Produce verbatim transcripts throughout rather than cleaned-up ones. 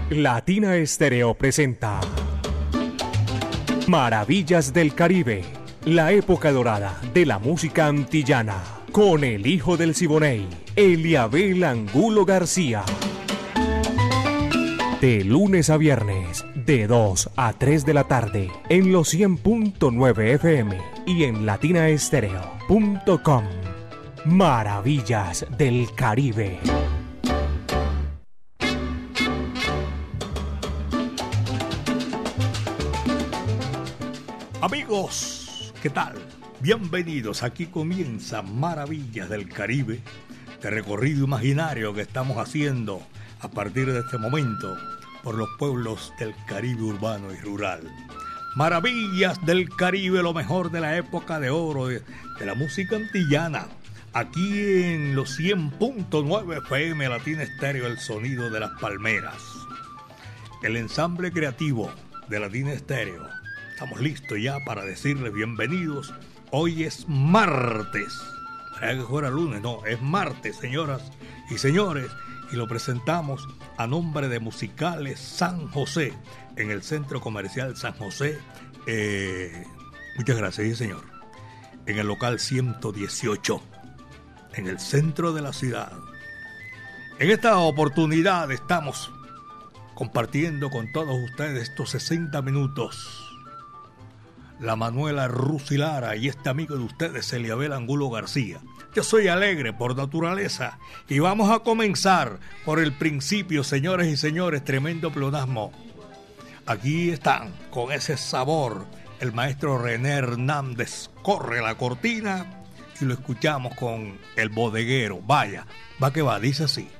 Latina Estéreo presenta Maravillas del Caribe, la época dorada de la música antillana, con el hijo del Siboney, Eliabel Angulo García. De lunes a viernes, de dos a tres de la tarde, en los cien punto nueve F M y en latina estéreo punto com. Maravillas del Caribe. Amigos, ¿qué tal? Bienvenidos, aquí comienza Maravillas del Caribe, de recorrido imaginario que estamos haciendo a partir de este momento por los pueblos del Caribe urbano y rural. Maravillas del Caribe, lo mejor de la época de oro de, de la música antillana. Aquí en los cien punto nueve F M Latina Estéreo, el sonido de las palmeras. El ensamble creativo de Latina Estéreo. Estamos listos ya para decirles bienvenidos. Hoy es martes. Para que fuera lunes, no, es martes, señoras y señores. Y lo presentamos a nombre de Musicales San José, en el Centro Comercial San José. Eh, muchas gracias, sí, señor. En el local ciento dieciocho, en el centro de la ciudad. En esta oportunidad estamos compartiendo con todos ustedes estos sesenta minutos. La Manuela Rusilara y este amigo de ustedes, Eliabel Angulo García. Yo soy alegre por naturaleza y vamos a comenzar por el principio, señores y señores, tremendo pleonasmo. Aquí están, con ese sabor, el maestro René Hernández. Corre la cortina y lo escuchamos con el bodeguero. Vaya, va que va, dice así.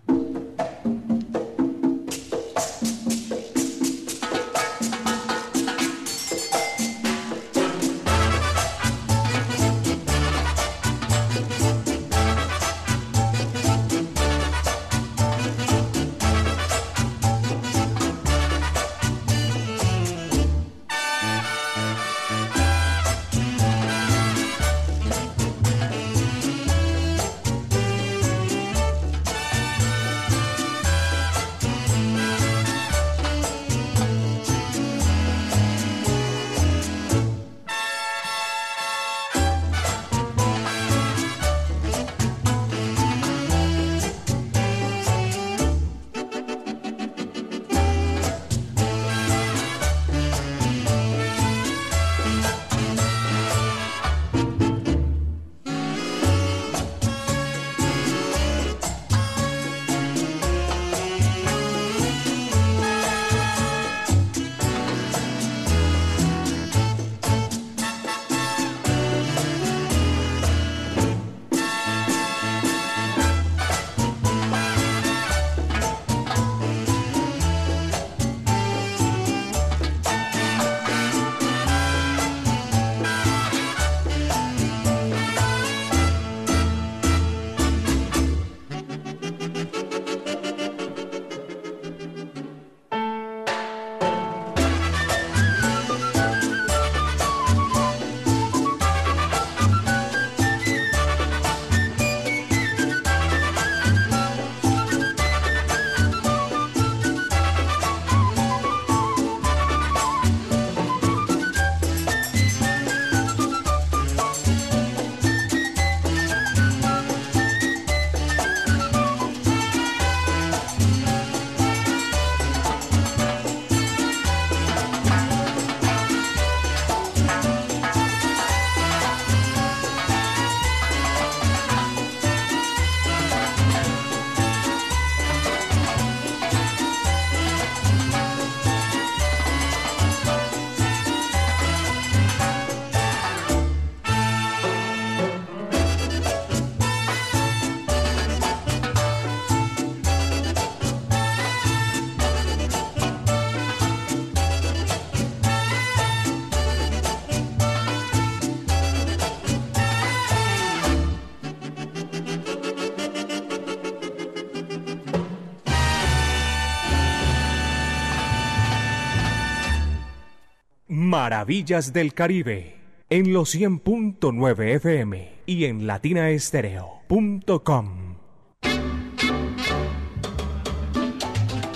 Maravillas del Caribe, en los cien punto nueve F M y en latina estéreo punto com.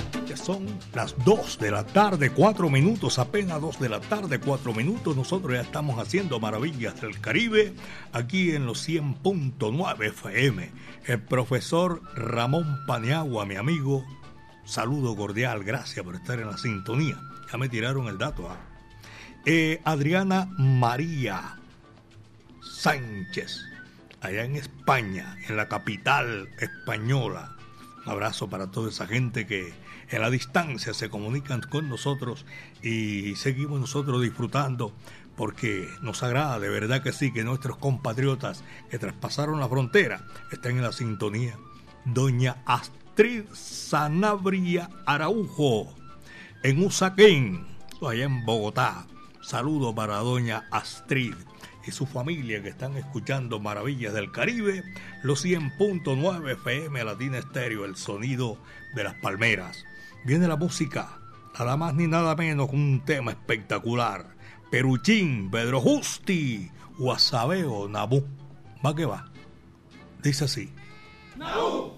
son las dos de la tarde, cuatro minutos, apenas dos de la tarde, cuatro minutos. Nosotros ya estamos haciendo Maravillas del Caribe aquí en los cien punto nueve F M. El profesor Ramón Paniagua, mi amigo, saludo cordial, gracias por estar en la sintonía. Ya me tiraron el dato. ¿eh? Eh, Adriana María Sánchez, allá en España, en la capital española. Un abrazo para toda esa gente que en la distancia se comunican con nosotros y seguimos nosotros disfrutando porque nos agrada, de verdad que sí, que nuestros compatriotas que traspasaron la frontera estén en la sintonía. Doña Astrid Sanabria Araujo, en Usaquén, allá en Bogotá. Saludo para doña Astrid y su familia que están escuchando Maravillas del Caribe, los cien punto nueve F M Latina Estéreo, el sonido de las palmeras. Viene la música, nada más ni nada menos que un tema espectacular. Peruchín, Pedro Justi, Guasabeo, Nabú. Va que va. Dice así. ¡Nabú!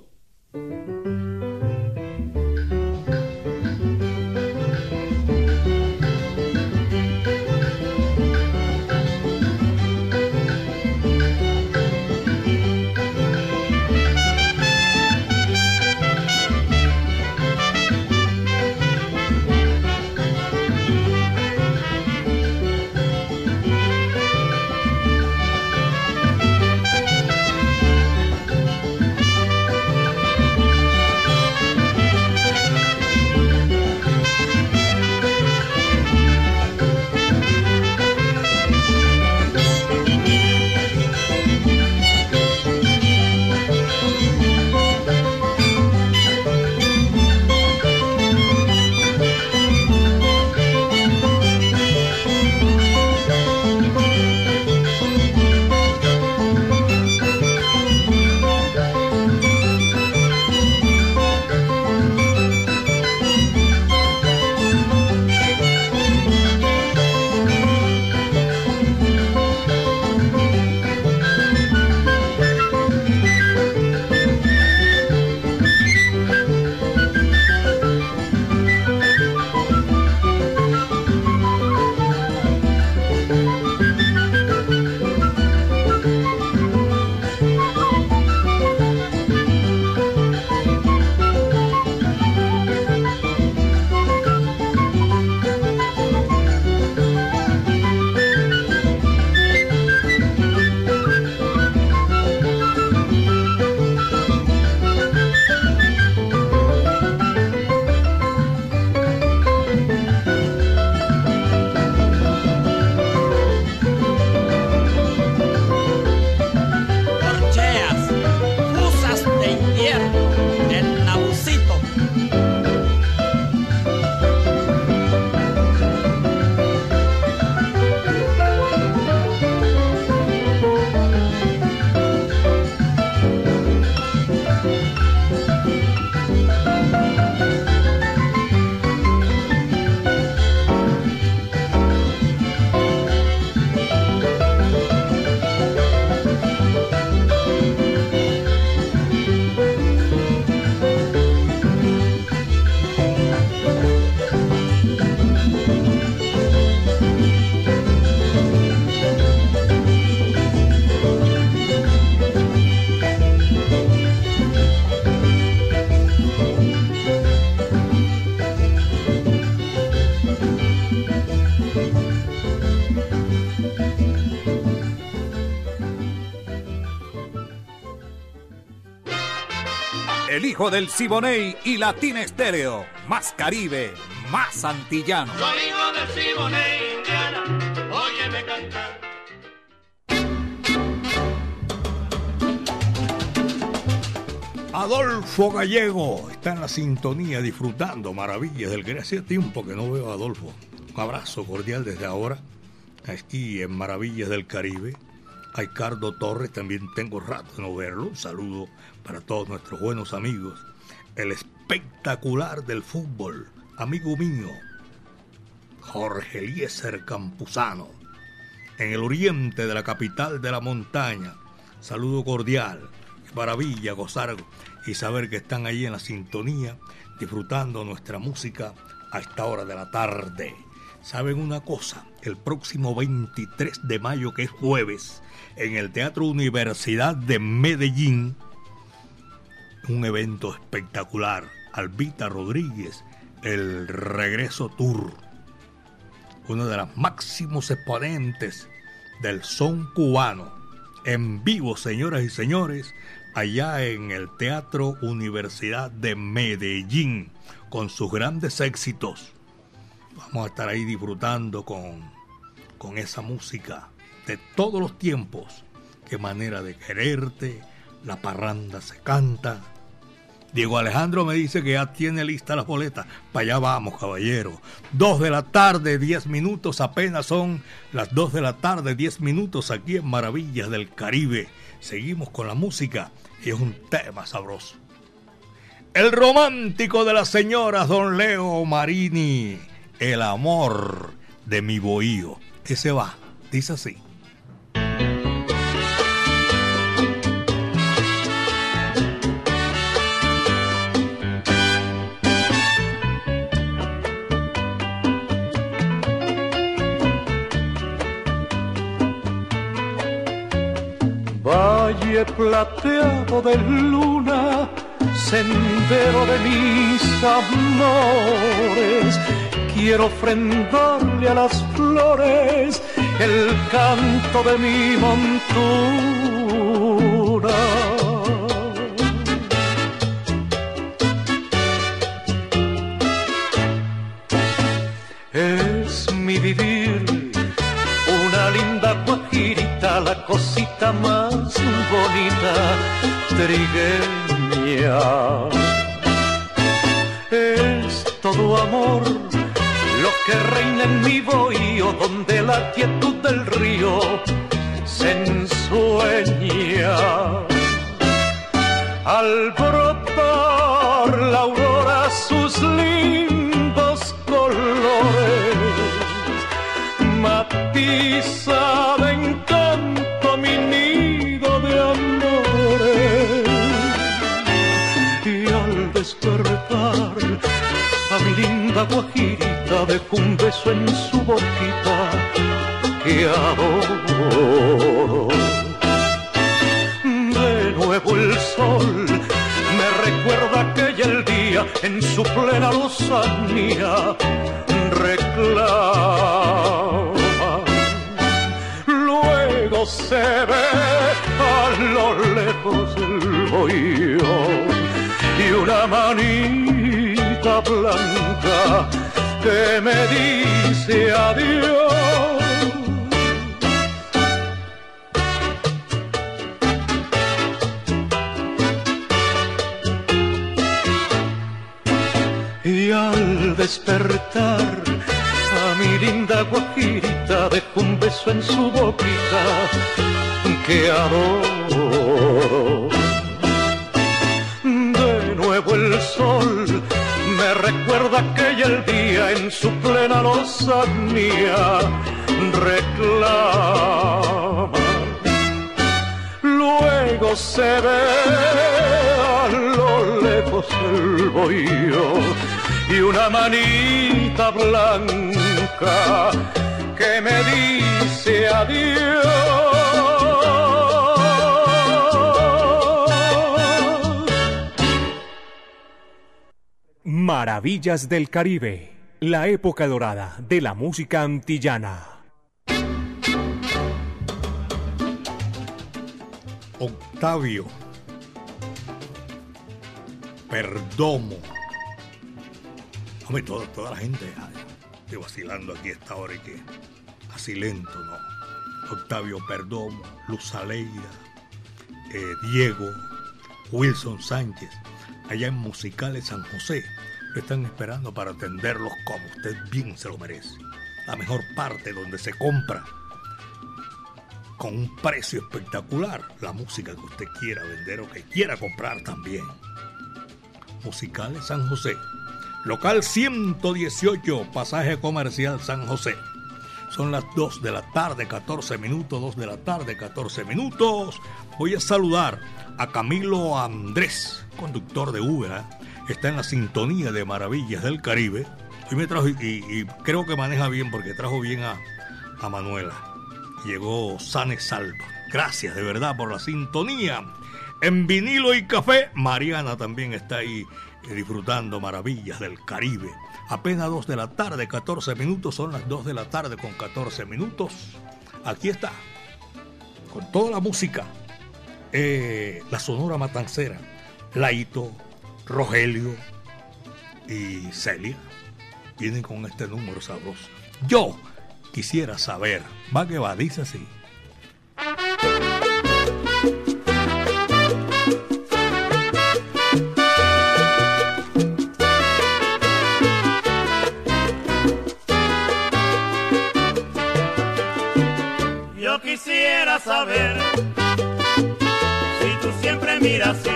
El hijo del Siboney y Latina Estéreo. Más Caribe, más antillano. Soy hijo del Siboney, Indiana, óyeme cantar. Adolfo Gallego está en la sintonía disfrutando Maravillas del Caribe. Hacía tiempo que no veo a Adolfo. Un abrazo cordial desde ahora, aquí en Maravillas del Caribe. A Ricardo Torres también tengo rato de no verlo. Un saludo para todos nuestros buenos amigos. El espectacular del fútbol, amigo mío, Jorge Eliezer Campuzano, en el oriente de la capital de la montaña. Saludo cordial. Qué maravilla gozar y saber que están ahí en la sintonía, disfrutando nuestra música a esta hora de la tarde. ¿Saben una cosa? El próximo veintitrés de mayo, que es jueves, en el Teatro Universidad de Medellín, un evento espectacular. Albita Rodríguez, el Regreso Tour, uno de los máximos exponentes del son cubano, en vivo, señoras y señores, allá en el Teatro Universidad de Medellín, con sus grandes éxitos. Vamos a estar ahí disfrutando con, con esa música de todos los tiempos. Qué manera de quererte, la parranda se canta. Diego Alejandro me dice que ya tiene lista las boletas. Para allá vamos, caballero. Dos de la tarde, diez minutos. Apenas son las dos de la tarde, diez minutos aquí en Maravillas del Caribe. Seguimos con la música y es un tema sabroso. El romántico de las señoras, don Leo Marini. El amor de mi bohío. Ese va, dice así. Valle plateado de luna, sendero de mis amores, quiero ofrendarle a las flores el canto de mi montura. Es mi vivir una linda guajirita, la cosita más bonita, trigueña. Es todo amor lo que reina en mi bohío, donde la quietud del río se ensueña. Al brotar la aurora sus lindos colores, matiza de encanto mi nido de amores. Y al despertar a mi linda guajirita dejo un beso en su boquita que adoro. De nuevo el sol me recuerda aquella el día en su plena lozanía reclama. Luego se ve a lo lejos el bohío y una manita blanca que me dice adiós. Y al despertar a mi linda guajirita dejo un beso en su boquita que adoro. De nuevo el sol me recuerda aquella el día en su plena lozanía reclama. Luego se ve a lo lejos el bohío y una manita blanca que me dice adiós. Maravillas del Caribe, la época dorada de la música antillana. Octavio Perdomo. Hombre, toda, toda la gente ay, estoy vacilando aquí a esta hora y que así lento, ¿no? Octavio Perdomo, Luz Aleida, eh, Diego, Wilson Sánchez, allá en Musicales San José, lo están esperando para atenderlos como usted bien se lo merece. La mejor parte donde se compra con un precio espectacular la música que usted quiera vender o que quiera comprar también. Musicales San José, local ciento dieciocho, pasaje comercial San José. Son las dos de la tarde, catorce minutos, dos de la tarde, catorce minutos. Voy a saludar a Camilo Andrés, conductor de Uber, ¿eh? Está en la sintonía de Maravillas del Caribe. Hoy me trajo, y, y creo que maneja bien porque trajo bien a, a Manuela. Llegó sana y salva. Gracias de verdad por la sintonía. En vinilo y café, Mariana también está ahí eh, disfrutando Maravillas del Caribe. Apenas dos de la tarde, catorce minutos, son las dos de la tarde con catorce minutos. Aquí está, con toda la música, eh, la Sonora Matancera, Laito, Rogelio y Celia, vienen con este número sabroso. Yo quisiera saber, va que va, dice así. Yo quisiera saber si tú siempre miras así.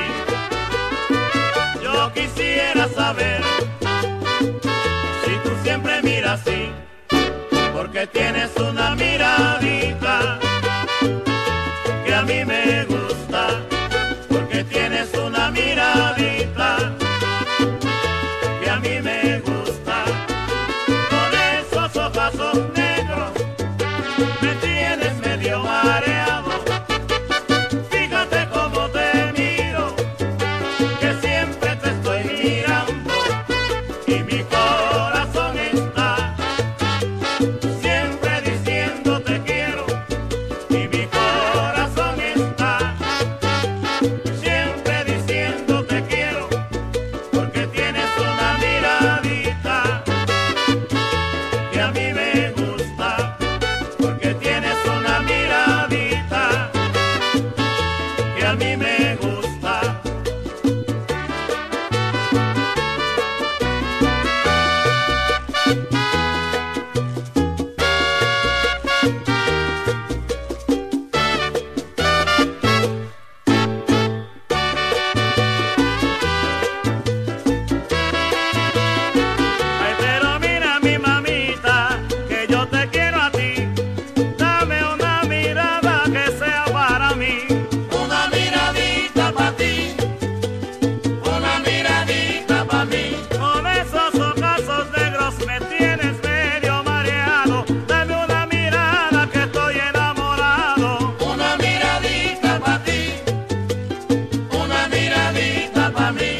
Yo quisiera saber si tú siempre miras así, porque tienes una miradita que a mí me gusta, porque tienes una miradita que a mí me gusta. Con esos ojazos negros me tienes medio mareado. Fíjate cómo te miro, que siempre te estoy mirando, y mi corazón está siempre diciendo te quiero, y mi corazón está siempre diciendo te quiero, porque tienes una miradita que a mí me gusta, porque tienes una miradita que a mí me gusta. Ay, pero mira mi mamita, que yo te quiero a ti. Dame una mirada que sea para mí. Una miradita para ti, una miradita para mí. Con esos ojazos negros me tienes medio mareado. Dame una mirada que estoy enamorado. Una miradita para ti, una miradita para mí.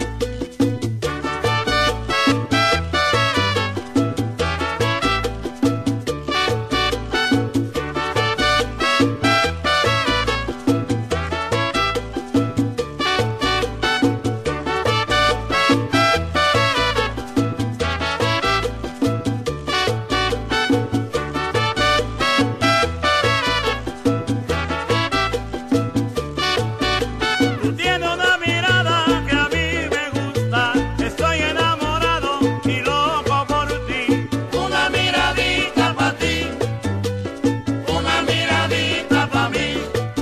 Tú tienes una mirada que a mí me gusta, estoy enamorado y loco por ti. Una miradita para ti, una miradita para mí.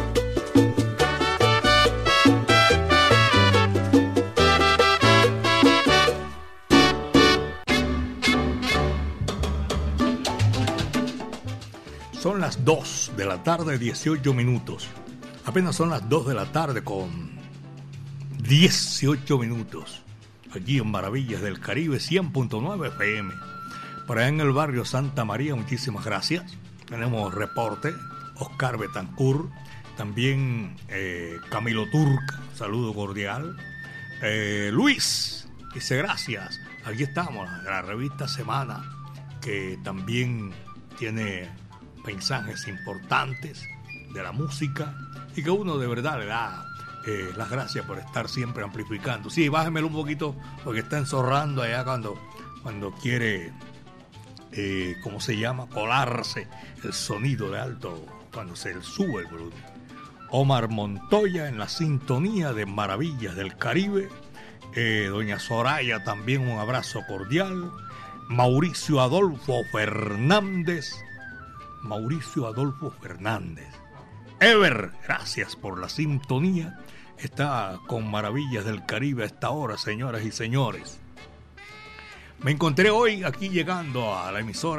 Son las dos de la tarde, dieciocho minutos. Apenas son las dos de la tarde con dieciocho minutos. Aquí en Maravillas del Caribe, cien punto nueve F M. Por allá en el barrio Santa María, muchísimas gracias. Tenemos reporte, Oscar Betancourt, también eh, Camilo Turca, saludo cordial. Eh, Luis, dice gracias. Aquí estamos, la revista Semana, que también tiene mensajes importantes de la música y que uno de verdad le da eh, las gracias por estar siempre amplificando. Sí, bájemelo un poquito porque está enzorrando allá cuando, cuando quiere, eh, ¿cómo se llama? Colarse el sonido de alto, cuando se sube el volumen. Omar Montoya en la sintonía de Maravillas del Caribe. Eh, doña Soraya también un abrazo cordial. Mauricio Adolfo Fernández. Mauricio Adolfo Fernández. Ever, gracias por la sintonía. Está con Maravillas del Caribe a esta hora, señoras y señores. Me encontré hoy aquí llegando a la emisora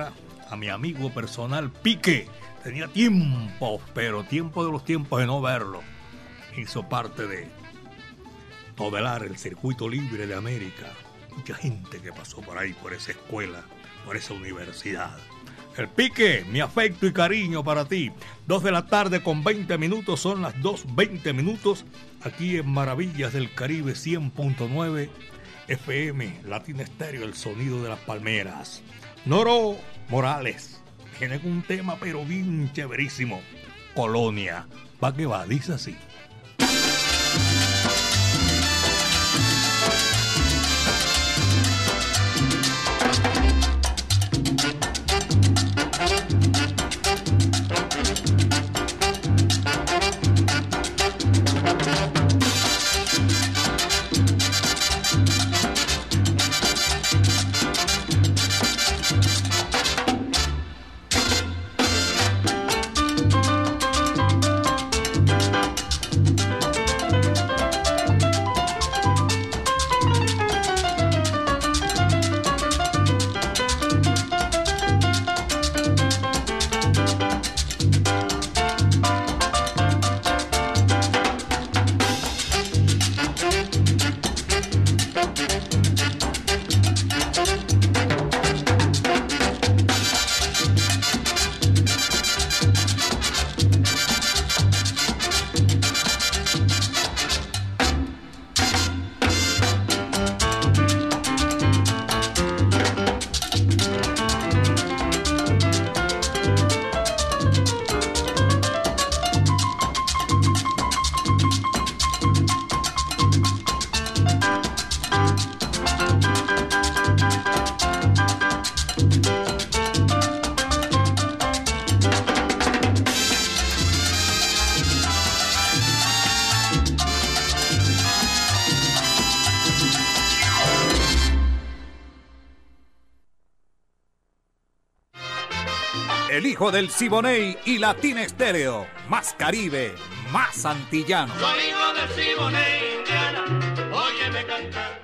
a mi amigo personal Pique. Tenía tiempo, pero tiempo de los tiempos de no verlo. Hizo parte de modelar el circuito libre de América. Mucha gente que pasó por ahí, por esa escuela, por esa universidad. El Pique, mi afecto y cariño para ti. Dos de la tarde con veinte minutos, son las dos veinte minutos, aquí en Maravillas del Caribe cien punto nueve F M, Latina Estéreo, el sonido de las palmeras. Noro Morales, tiene un tema pero bien chéverísimo. Colonia, va que va, dice así. El hijo del Siboney y Latina Estéreo. Más Caribe, más antillano. Soy hijo del Siboney, Indiana, óyeme cantar.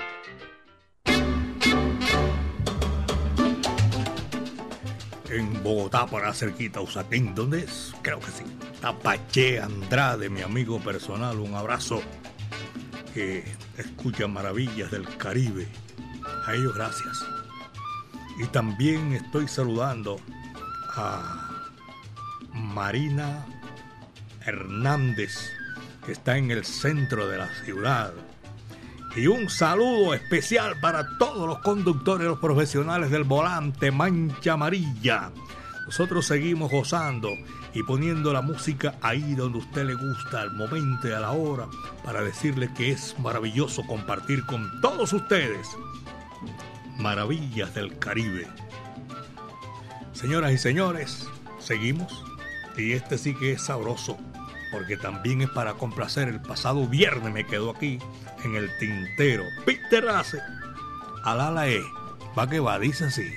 En Bogotá, por ahí cerquita, Usaquén, ¿dónde es? Creo que sí. Tapache Andrade, mi amigo personal, un abrazo. Que escucha Maravillas del Caribe. A ellos gracias. Y también estoy saludando a Marina Hernández, que está en el centro de la ciudad. Y un saludo especial para todos los conductores, los profesionales del volante Mancha Amarilla. Nosotros seguimos gozando y poniendo la música ahí donde a usted le gusta, al momento y a la hora, para decirle que es maravilloso compartir con todos ustedes Maravillas del Caribe. Señoras y señores, seguimos. Y este sí que es sabroso, porque también es para complacer. El pasado viernes me quedó aquí en el tintero. Peter Race, Alala E, va que va, dice así.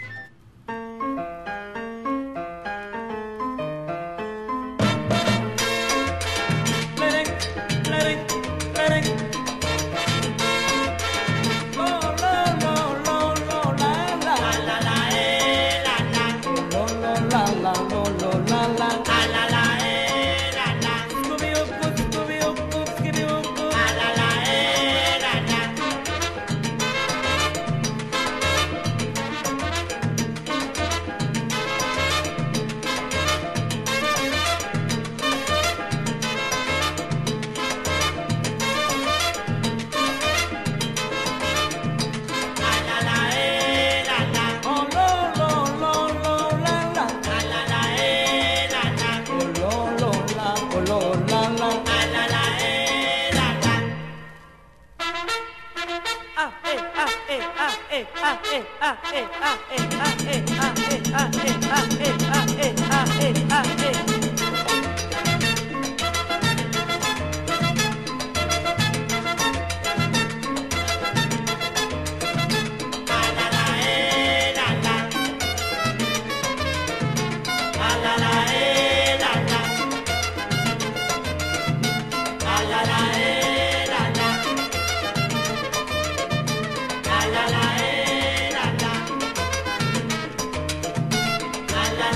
La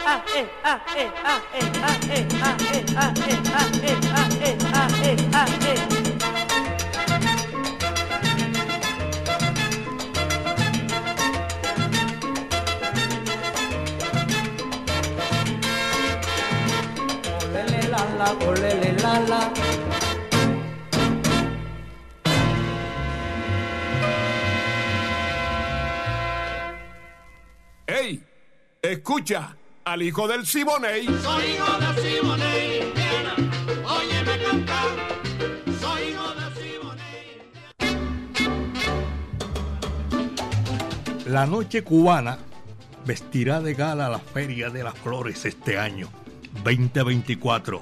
ah, eh, ah, eh, ah, eh, ah, eh, ah, eh, ah, eh, ah, eh, ah, eh, ah, eh, ah, eh. Olele la la, olele la la. ¡Ey! Escucha al hijo del Siboney. Soy hijo del Siboney, Indiana. Óyeme cantar. Soy hijo del Siboney. La noche cubana vestirá de gala la Feria de las Flores este año, veinte veinticuatro.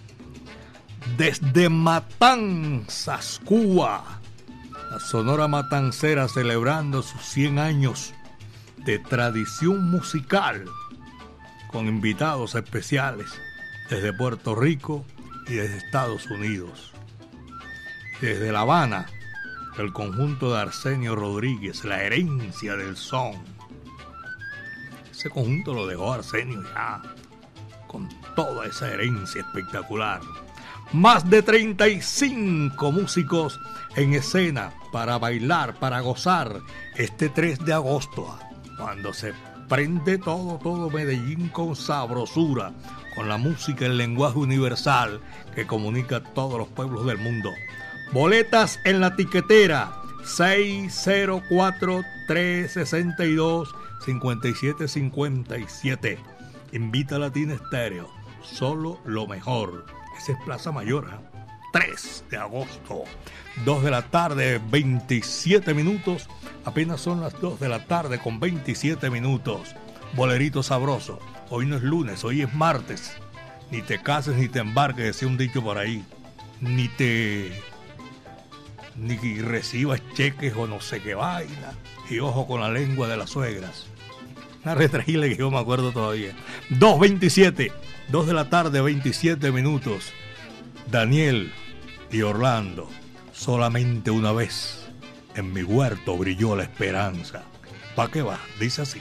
Desde Matanzas, Cuba, la Sonora Matancera celebrando sus cien años de tradición musical, con invitados especiales desde Puerto Rico y desde Estados Unidos. Desde La Habana, el conjunto de Arsenio Rodríguez, la herencia del son. Ese conjunto lo dejó Arsenio ya, con toda esa herencia espectacular. Más de treinta y cinco músicos en escena para bailar, para gozar este tres de agosto, cuando se prende todo, todo Medellín con sabrosura, con la música, el lenguaje universal que comunica a todos los pueblos del mundo. Boletas en la tiquetera seis cero cuatro, tres seis dos, cinco siete cinco siete. Invita a Latina Estéreo, solo lo mejor. Esa es Plaza Mayor, ¿eh? tres de agosto, dos de la tarde, veintisiete minutos. Apenas son las dos de la tarde con veintisiete minutos. Bolerito sabroso. Hoy no es lunes, hoy es martes. Ni te cases ni te embarques, decía un dicho por ahí. Ni te... ni recibas cheques o no sé qué vaina. Y ojo con la lengua de las suegras. Una retraíble que yo me acuerdo todavía. dos veintisiete, dos de la tarde, veintisiete minutos. Daniel y Orlando, solamente una vez en mi huerto brilló la esperanza. ¿Pa' qué va? Dice así.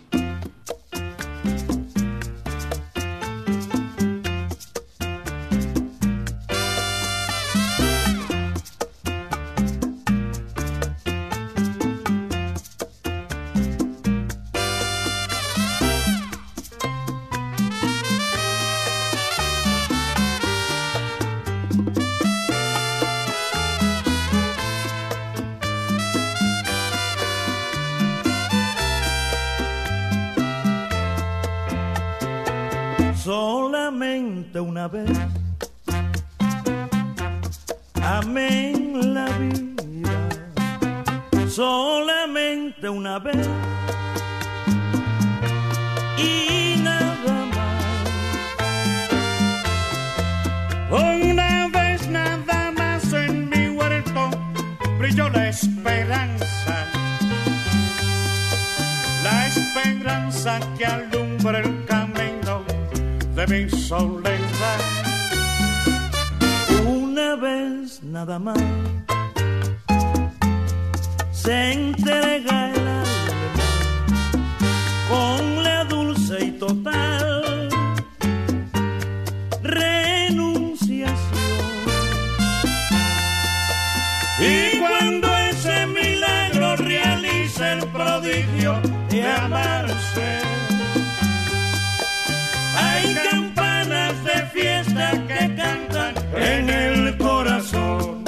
Solamente una vez amé en la vida, solamente una vez y nada más. Una vez nada más en mi huerto brilló la esperanza, la esperanza que alumbra el camino de mi soledad. Una vez nada más se entrega el alma con la dulce y total renunciación. Y cuando ese milagro realiza el prodigio de amarse, hay campanas de fiesta que cantan en el corazón.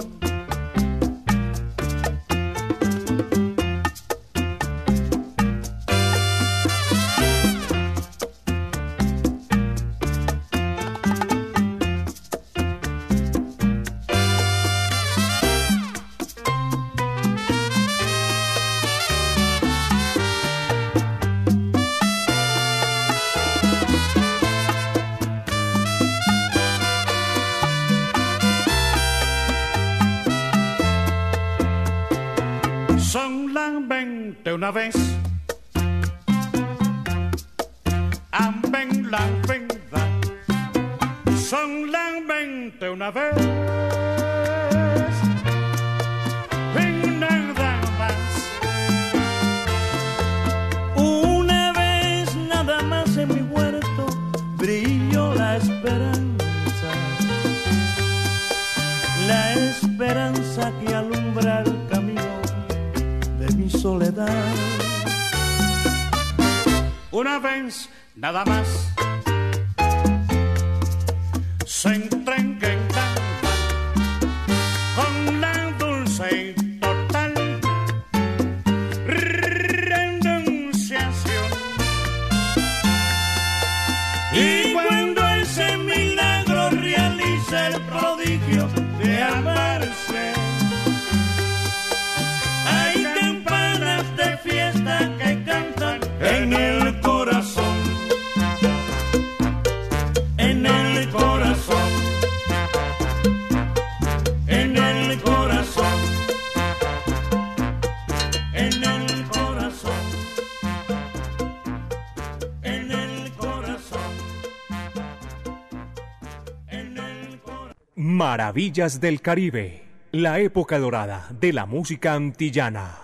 Solamente una vez amén la vida, solamente una vez y nada más. Una vez nada más en mi huerto esperanza que alumbra el camino de mi soledad. Una vez nada más se entrencantaba con la dulce y total renunciación. Y cuando ese milagro realiza el prodigio de amarse, hay campanas de fiesta que cantan en el corazón, en el corazón, en el corazón, en el corazón, en el corazón, en el corazón. Maravillas del Caribe, la época dorada de la música antillana.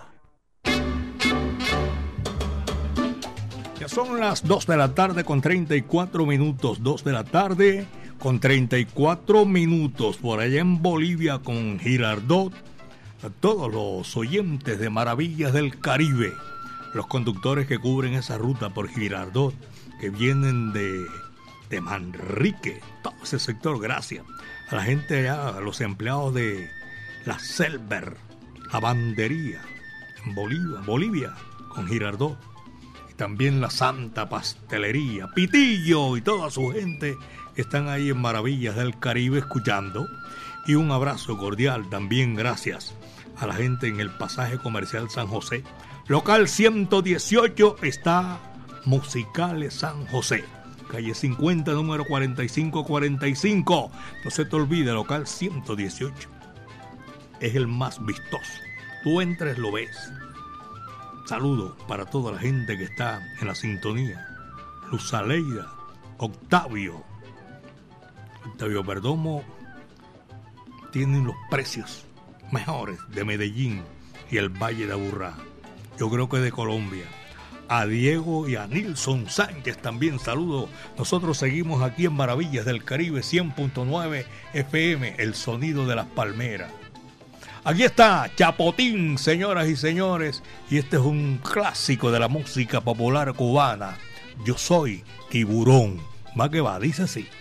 Son las dos de la tarde con treinta y cuatro minutos, dos de la tarde con treinta y cuatro minutos, por allá en Bolivia con Girardot, a todos los oyentes de Maravillas del Caribe, los conductores que cubren esa ruta por Girardot, que vienen de, de Manrique, todo ese sector, gracias a la gente allá, a los empleados de la Selber, la Bandería, en Bolivia, Bolivia con Girardot. También la Santa Pastelería, Pitillo y toda su gente que están ahí en Maravillas del Caribe escuchando. Y un abrazo cordial también gracias a la gente en el Pasaje Comercial San José. Local ciento dieciocho está Musicales San José. Calle cincuenta, número cuarenta y cinco cuarenta y cinco. No se te olvide, local ciento dieciocho. Es el más vistoso. Tú entres, lo ves. Saludo para toda la gente que está en la sintonía. Luz Aleida, Octavio. Octavio Perdomo tienen los precios mejores de Medellín y el Valle de Aburrá. Yo creo que de Colombia. A Diego y a Nilson Sánchez también saludo. Nosotros seguimos aquí en Maravillas del Caribe cien punto nueve F M, el sonido de las palmeras. Aquí está Chapotín, señoras y señores, y este es un clásico de la música popular cubana. Yo soy tiburón. Va que va, dice así.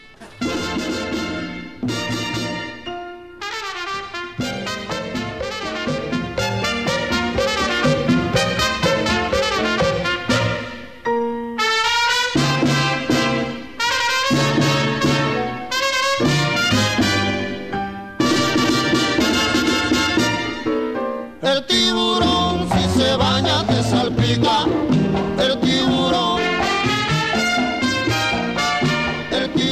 El tiburón si se baña te salpica. El tiburón, el tiburón.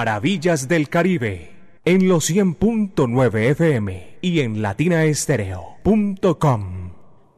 Maravillas del Caribe, en los cien punto nueve F M y en latina estéreo punto com.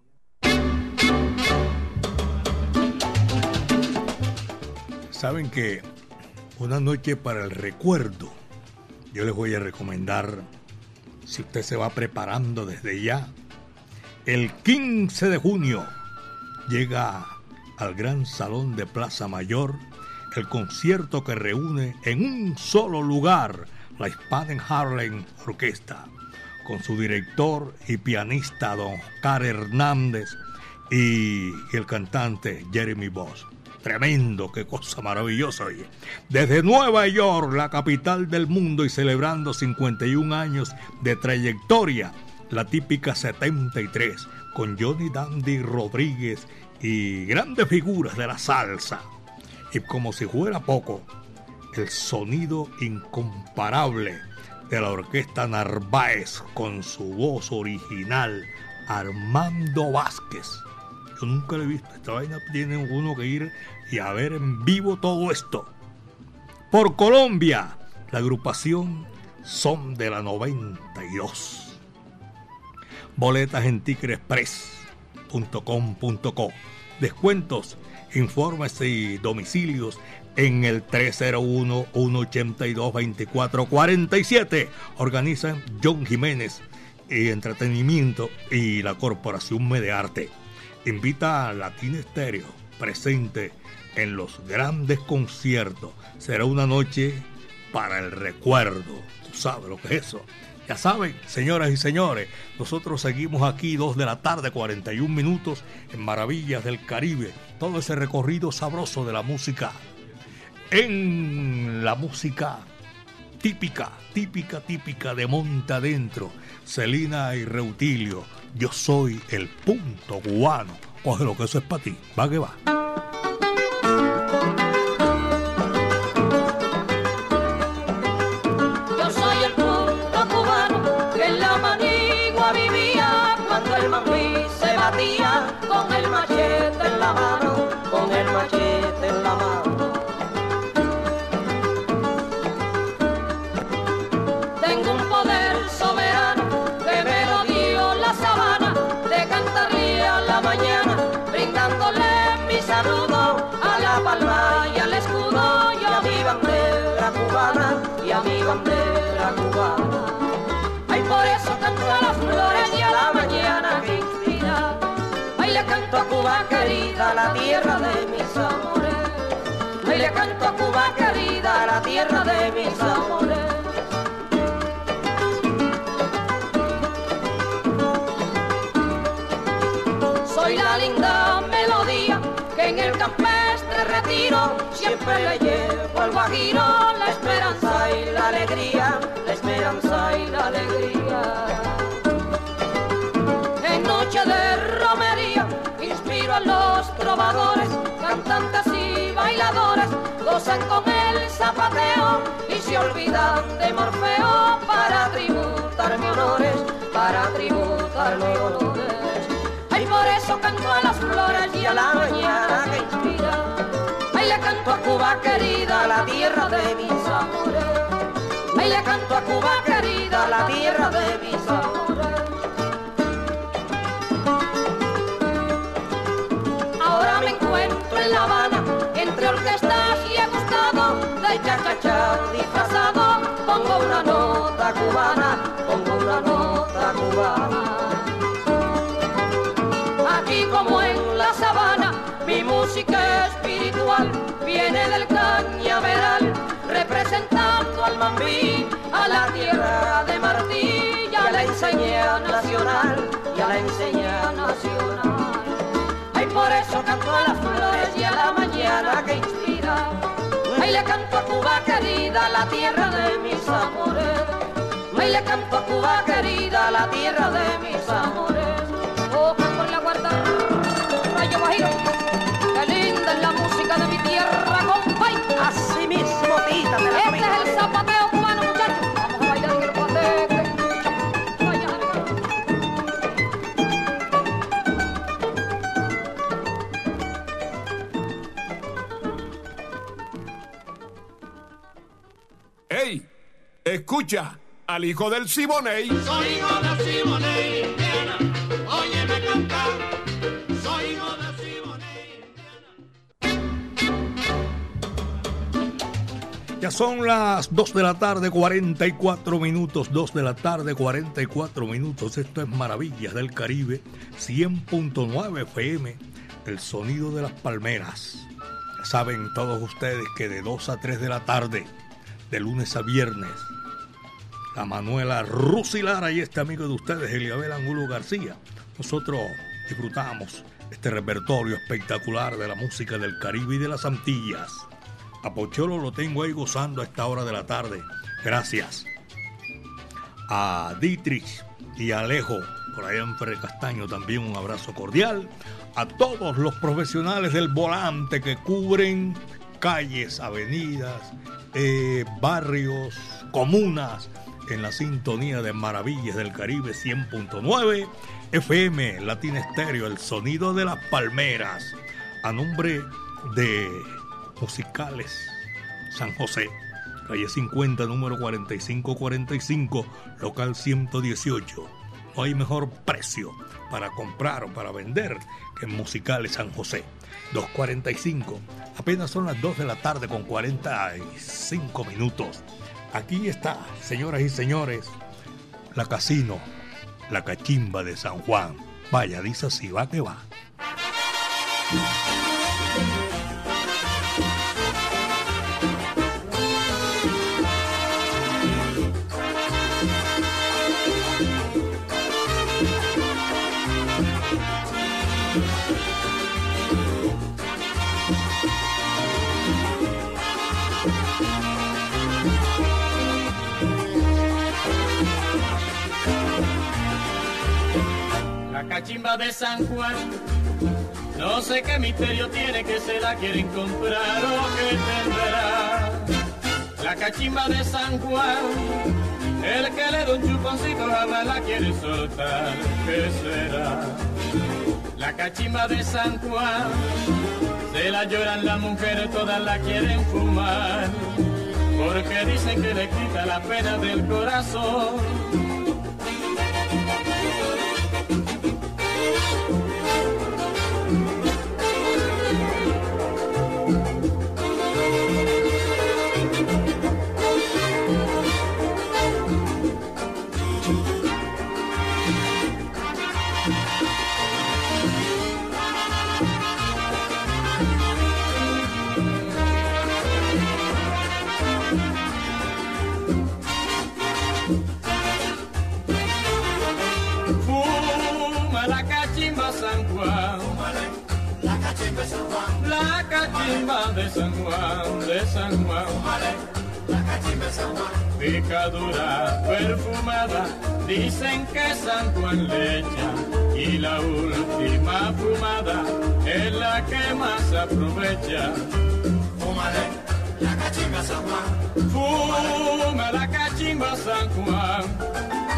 Saben que una noche para el recuerdo, yo les voy a recomendar, si usted se va preparando desde ya, el quince de junio llega al Gran Salón de Plaza Mayor el concierto que reúne en un solo lugar la Hispanic Harlem Orquesta, con su director y pianista don Oscar Hernández y el cantante Jeremy Bosch. Tremendo, qué cosa maravillosa, oye. Desde Nueva York, la capital del mundo, y celebrando cincuenta y un años de trayectoria, la típica setenta y tres, con Johnny Dandy Rodríguez y grandes figuras de la salsa. Y como si fuera poco, el sonido incomparable de la orquesta Narváez con su voz original, Armando Vázquez. Yo nunca lo he visto. Esta vaina tiene uno que ir y a ver en vivo todo esto. Por Colombia, la agrupación Son de la noventa y dos. Boletas en ticre express punto com punto co. Descuentos, informes y domicilios en el tres cero uno, uno ocho dos, dos cuatro cuatro siete. Organizan John Jiménez y Entretenimiento y la Corporación Medearte. Invita a Latina Estéreo, presente en los grandes conciertos. Será una noche para el recuerdo. Tú sabes lo que es eso. Ya saben, señoras y señores, nosotros seguimos aquí dos de la tarde, cuarenta y un minutos, en Maravillas del Caribe. Todo ese recorrido sabroso de la música. En la música típica, típica, típica de Monte Adentro, Celina y Reutilio. Yo soy el punto cubano. Coge lo que eso es para ti. Va que va. Yo soy el punto cubano que en la Manigua vivía cuando el mambí se batía con el machete en la mano, con el machete en la mano. Tengo un poder soberano que me lo dio la sabana, de cantarle a la mañana, brindándole mi saludo a la palma y al escudo, y a mi bandera cubana, y a mi bandera cubana. Ay, por eso canto a las flores y a la mañana que inspira. Ay, le canto a Cuba querida, la tierra de mis amores. Ay, le canto a Cuba querida, la tierra de mis amores. Soy la linda melodía que en el campestre retiro siempre le llevo al guajiro la esperanza y la alegría, la esperanza y la alegría. En noche de romería inspiro a los trovadores, cantantes y bailadores, gozan con el zapateo y se olvidan de Morfeo para tributarme honores, para tributarme honores. Ay, por eso canto a las flores y a la mañana que inspira. Ay, le canto a Cuba querida, la tierra de mis amores. Ay, le canto a Cuba querida, la tierra de mis amores. Ahora me encuentro en La Habana, entre orquestas y he gustado de cha-cha-cha disfrazado. Pongo una nota cubana, pongo una nota cubana. Aquí como en la sabana, mi música espiritual viene del cañaveral, representando al mambí, a la tierra de Martí, y a la enseña nacional, y a la enseña nacional. Ay, por eso canto a las flores y a la mañana que inspira. Ay, le canto a Cuba querida, la tierra de mis amores. Ay, le canto a Cuba querida, la tierra de mis amores. Oh, por la guarda, rayo guajiro, qué linda es la música de mi tierra, compay. Así mismo, tita, te la este es el zapateo cubano, muchachos. Vamos a bailar el guateque. Escucha al hijo del Siboney. Soy hijo del Siboney, Indiana, óyeme cantar. Soy hijo del Siboney, Indiana. Ya son las dos de la tarde, cuarenta y cuatro minutos. dos de la tarde, cuarenta y cuatro minutos. Esto es Maravillas del Caribe, cien punto nueve F M, el sonido de las palmeras. Ya saben todos ustedes que de dos a tres de la tarde, de lunes a viernes, la Manuela Rusilara y este amigo de ustedes, Eliabel Angulo García, nosotros disfrutamos este repertorio espectacular de la música del Caribe y de las Antillas. A Pocholo lo tengo ahí gozando a esta hora de la tarde. Gracias a Dietrich y a Alejo, por allá en Ferre Castaño, también un abrazo cordial. A todos los profesionales del volante que cubren calles, avenidas, eh, barrios, comunas, en la sintonía de Maravillas del Caribe cien punto nueve F M, Latina Estéreo, el sonido de las palmeras. A nombre de Musicales San José, calle cincuenta, número cuarenta y cinco cuarenta y cinco, local ciento dieciocho. No hay mejor precio para comprar o para vender que en Musicales San José. dos cuarenta y cinco, apenas son las dos de la tarde con cuarenta y cinco minutos. Aquí está, señoras y señores, la Casino, la Cachimba de San Juan. Vaya, dice así, va que va. Cachimba de San Juan, no sé qué misterio tiene que se la quieren comprar o que tendrá. La cachimba de San Juan, el que le da un chuponcito jamás la quiere soltar, ¿qué será? La cachimba de San Juan, se la lloran las mujeres, todas la quieren fumar, porque dicen que le quita la pena del corazón. La cachimba de San Juan, de San Juan, la cachimba de San Juan, picadura perfumada, dicen que San Juan le echa, y la última fumada es la que más aprovecha. Fúmale la cachimba San Juan, fuma la cachimba San Juan.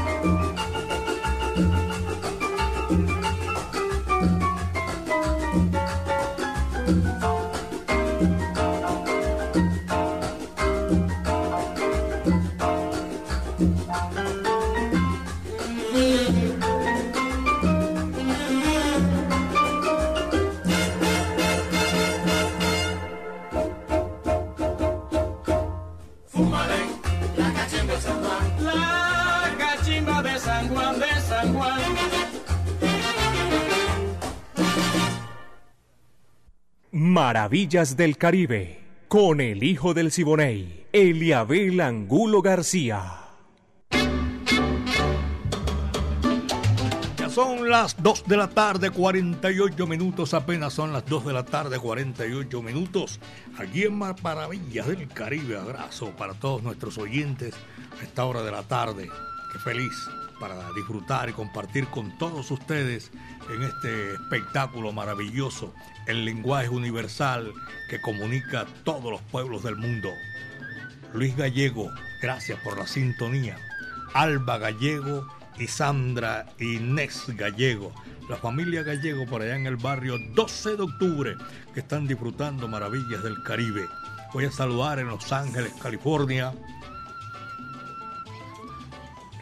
Maravillas del Caribe, con el hijo del Siboney, Eliabel Angulo García. Ya son las dos de la tarde, cuarenta y ocho minutos, apenas son las dos de la tarde, cuarenta y ocho minutos, aquí en Maravillas del Caribe. Abrazo para todos nuestros oyentes a esta hora de la tarde. Qué feliz para disfrutar y compartir con todos ustedes en este espectáculo maravilloso, el lenguaje universal que comunica a todos los pueblos del mundo. Luis Gallego, gracias por la sintonía. Alba Gallego y Sandra Inés Gallego, la familia Gallego por allá en el barrio doce de octubre, que están disfrutando Maravillas del Caribe. Voy a saludar en Los Ángeles, California,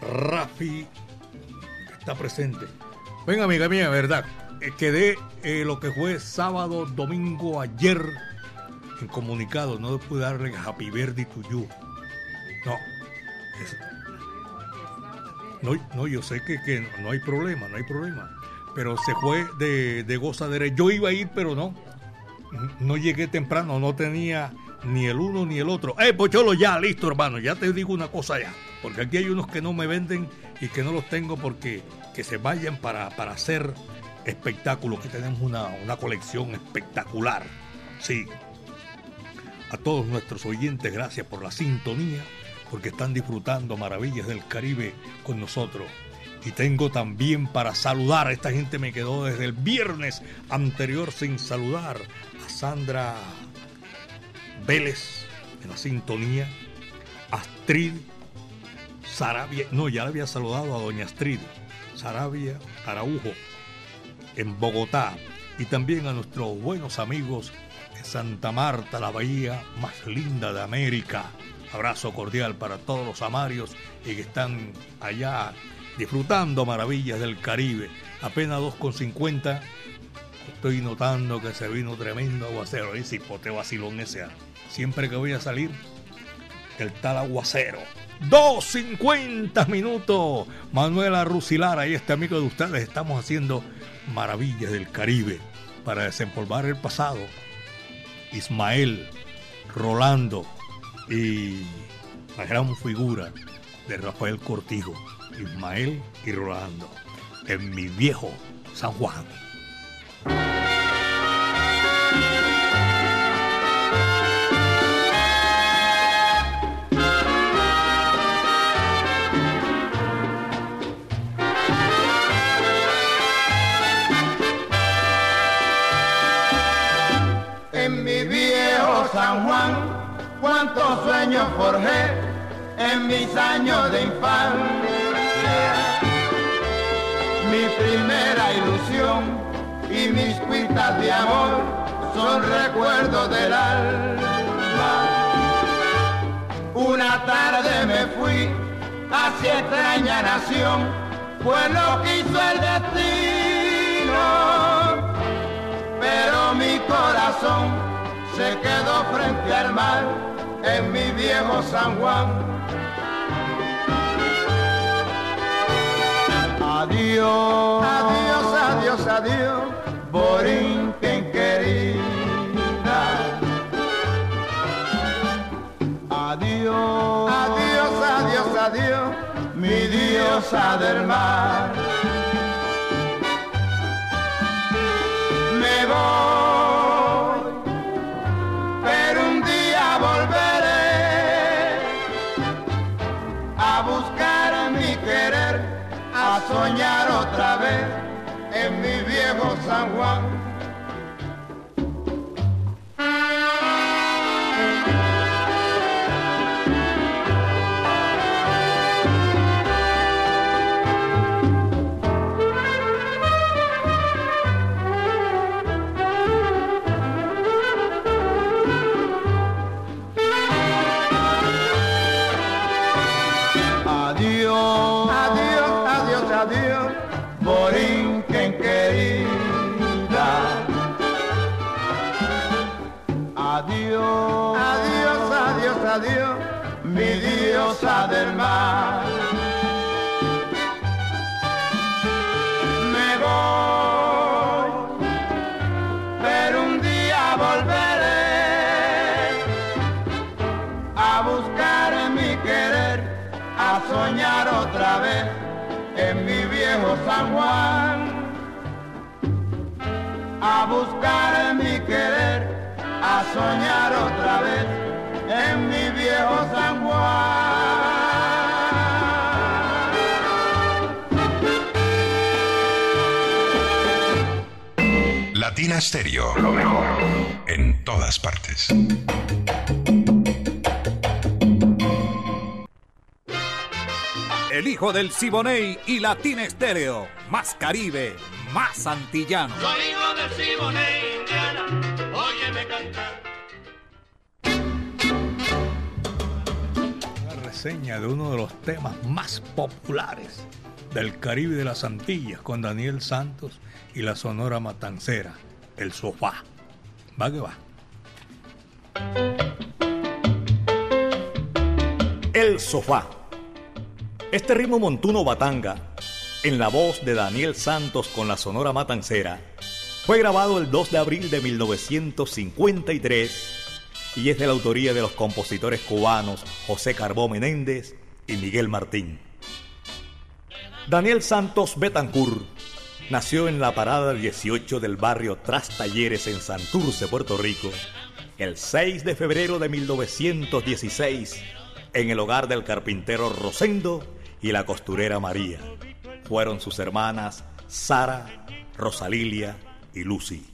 Rafi, que está presente. Venga, amiga mía, verdad, eh, quedé eh, lo que fue sábado, domingo, ayer en comunicado, no pude darle Happy Birthday to you. No. Es, no, no, yo sé que, que no hay problema, no hay problema. Pero se fue de, de gozadera. Yo iba a ir, pero no. No llegué temprano, no tenía ni el uno ni el otro. ¡Eh, Pocholo, ya, listo, hermano! Ya te digo una cosa ya. Porque aquí hay unos que no me venden y que no los tengo porque que se vayan para, para hacer espectáculos, que tenemos una, una colección espectacular. Sí. A todos nuestros oyentes, gracias por la sintonía, porque están disfrutando Maravillas del Caribe con nosotros. Y tengo también para saludar, esta gente me quedó desde el viernes anterior sin saludar, a Sandra Vélez en la sintonía, Astrid Sarabia, no, ya le había saludado a doña Astrid Sarabia Araujo en Bogotá, y también a nuestros buenos amigos de Santa Marta, la bahía más linda de América. Abrazo cordial para todos los amarios y que están allá disfrutando Maravillas del Caribe. Apenas dos con cincuenta. Estoy notando que se vino tremendo aguacero. Ese hipote vacilón ese. Siempre que voy a salir, el tal aguacero. dos cincuenta minutos. Manuela Rusilar, ahí este amigo de ustedes. Estamos haciendo Maravillas del Caribe para desempolvar el pasado. Ismael, Rolando y la gran figura de Rafael Cortijo. Ismael y Rolando en mi viejo San Juan. En mi viejo San Juan, cuántos sueños forjé en mis años de infancia. Mi primera ilusión y mis cuitas de amor son recuerdos del alma. Una tarde me fui hacia extraña nación, pues lo quiso el destino. Pero mi corazón se quedó frente al mar en mi viejo San Juan. Adiós, adiós, adiós, adiós, Borinquen querida. Adiós, adiós, adiós, adiós, mi diosa del mar. Me voy, pero un día volveré a buscar mi querer, a soñar otra vez en mi viejo San Juan. Adiós, adiós, adiós, adiós, Borinquen querida. Adiós, adiós, adiós, adiós, mi diosa del mar. Me voy, pero un día volveré a buscar mi querer, a soñar otra vez en mi viejo San Juan, a buscar mi querer, a soñar otra vez en mi viejo San Juan. Latina Stereo, lo mejor en todas partes. El hijo del Siboney y Latina Estéreo. Más Caribe, más antillano. Soy hijo del Siboney, Indiana, óyeme cantar. reseña de uno de los temas más populares del Caribe y de las Antillas con Daniel Santos y la Sonora Matancera, El Sofá. Va que va. El Sofá. Este ritmo montuno batanga, en la voz de Daniel Santos con la Sonora Matancera, fue grabado el dos de abril de mil novecientos cincuenta y tres y es de la autoría de los compositores cubanos José Carbó Menéndez y Miguel Martín. Daniel Santos Betancourt nació en la parada dieciocho del barrio Tras Talleres en Santurce, Puerto Rico, el seis de febrero de mil novecientos dieciséis, en el hogar del carpintero Rosendo y la costurera María. Fueron sus hermanas Sara, Rosalilia y Lucy.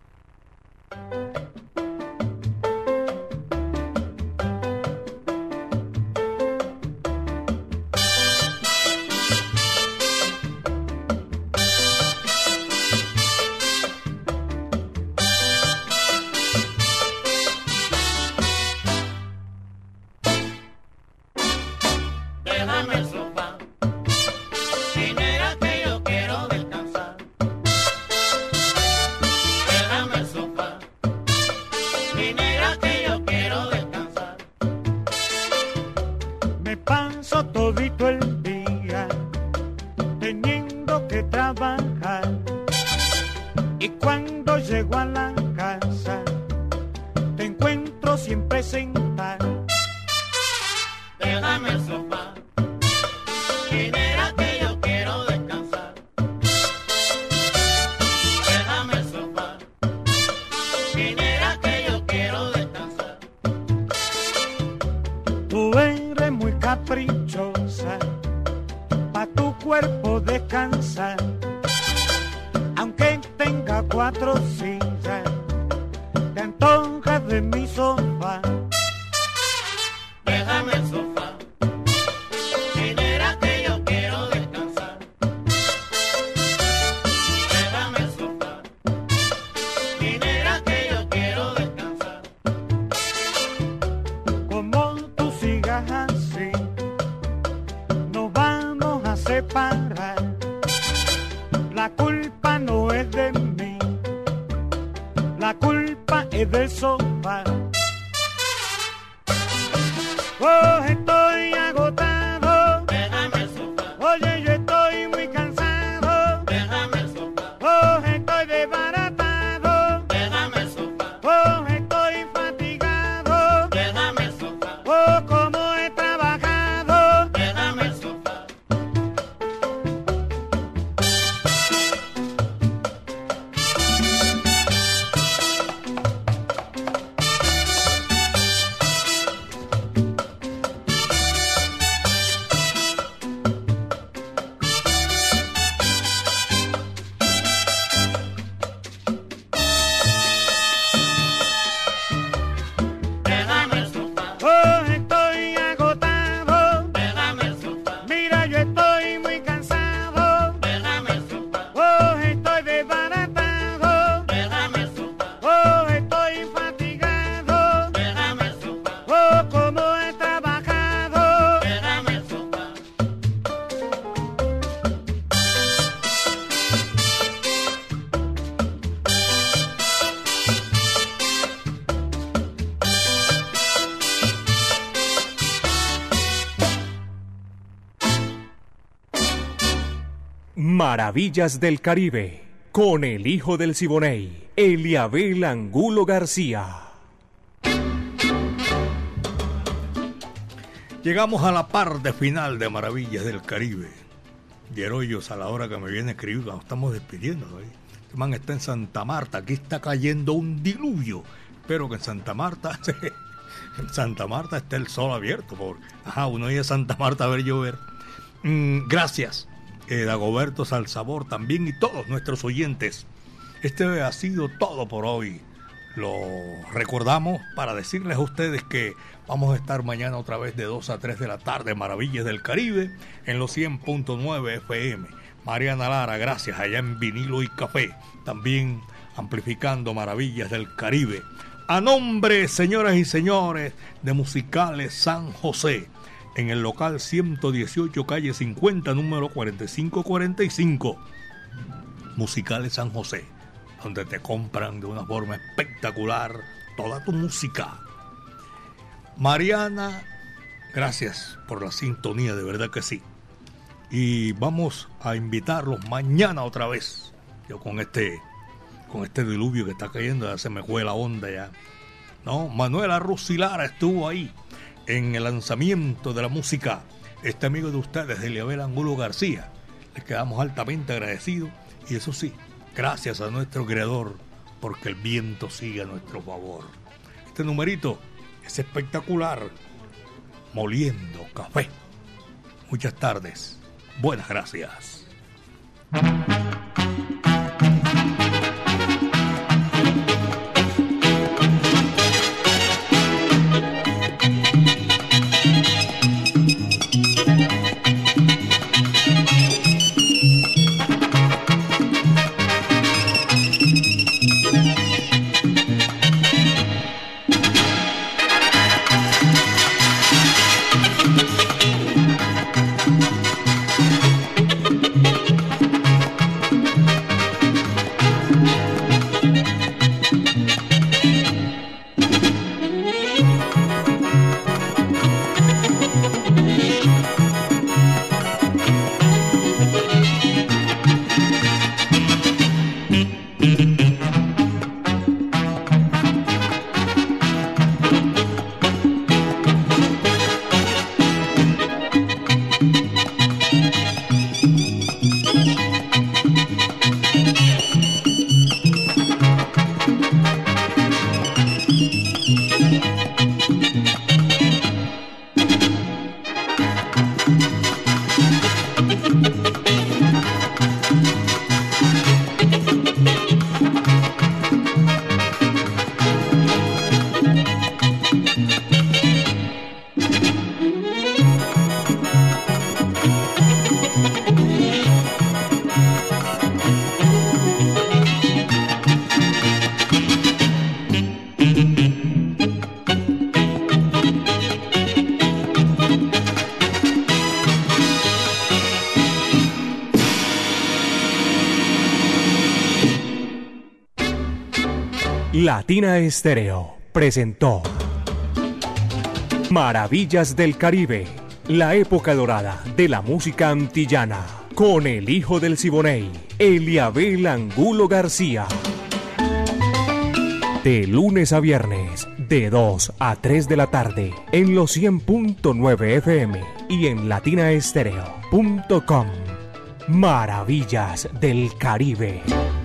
Maravillas del Caribe, con el hijo del Siboney, Eliabel Angulo García. Llegamos a la parte final de Maravillas del Caribe. Yeroyos, a la hora que me viene a escribir, nos estamos despidiendo. ¿eh? Este man está en Santa Marta, aquí está cayendo un diluvio. Espero que en Santa Marta, en Santa Marta esté el sol abierto. Por, ajá, uno iba a Santa Marta a ver llover. Mm, gracias. Eh, Dagoberto Salsabor también y todos nuestros oyentes. Este ha sido todo por hoy. Lo recordamos para decirles a ustedes que vamos a estar mañana otra vez de dos a tres de la tarde, Maravillas del Caribe, en los cien punto nueve F M. Mariana Lara, gracias, allá en Vinilo y Café, también amplificando Maravillas del Caribe. A nombre, señoras y señores, de Musicales San José, en el local ciento dieciocho, calle cincuenta, número cuarenta y cinco cuarenta y cinco, Musicales San José, donde te compran de una forma espectacular toda tu música. Mariana, gracias por la sintonía, de verdad que sí. Y vamos a invitarlos mañana otra vez. Yo con este, con este diluvio que está cayendo, ya se me fue la onda ya. No, Manuela Rusilara estuvo ahí en el lanzamiento de la música. Este amigo de ustedes, Eliabel Angulo García, les quedamos altamente agradecidos. Y eso sí, gracias a nuestro creador, porque el viento sigue a nuestro favor. Este numerito es espectacular. Moliendo café. Muchas tardes. Buenas gracias. Latina Estéreo presentó Maravillas del Caribe, la época dorada de la música antillana, con el hijo del Siboney, Eliabel Angulo García. De lunes a viernes, de dos a tres de la tarde, en los cien punto nueve F M y en latinaestereo punto com. Maravillas del Caribe.